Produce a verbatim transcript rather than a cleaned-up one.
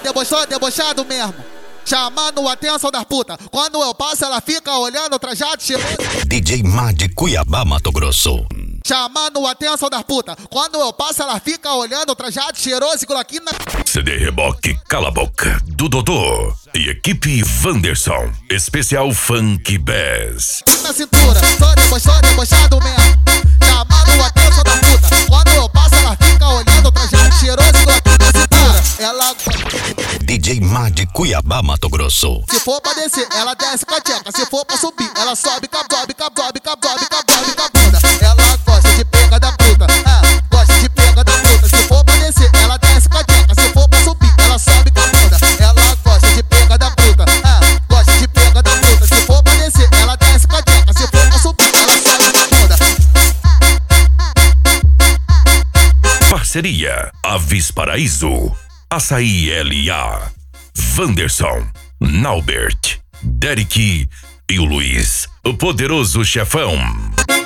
debochou, debochado mesmo. Chamando a atenção das putas. Quando eu passo, ela fica olhando, trajado, cheiroso. D J Mar de Cuiabá, Mato Grosso. Chamando a atenção das putas. Quando eu passo, ela fica olhando, trajado, cheiroso e coloquinho na... C D Reboque Cala a Boca, do Dodô e equipe Wanderson, especial Funk Bass. Na cintura, sou debochou, debochado mesmo. Chamando a atenção das putas. Quando eu passo, ela fica olhando, trajado, cheiroso e coloquinho na cintura. Ela... D J Mar de Cuiabá, Mato Grosso. Se for pra descer, ela desce com a tcheca. Se for pra subir, ela sobe com a sobe, com a sobe, com a sobe, com a sobe, com a bunda. Ela gosta de pega da fruta, ah, gosta de pega da fruta. Se for pra descer, ela desce com a tcheca. Se for pra subir, ela sobe com a bunda. Ela gosta de pega da fruta, ah, gosta de pega da fruta. Se for pra descer, ela desce com a tcheca. Se for pra subir, ela sobe com a bunda. Parceria Avis Paraíso, Açaí L A, Wanderson, Naubert, Derek e o Luiz, o poderoso chefão.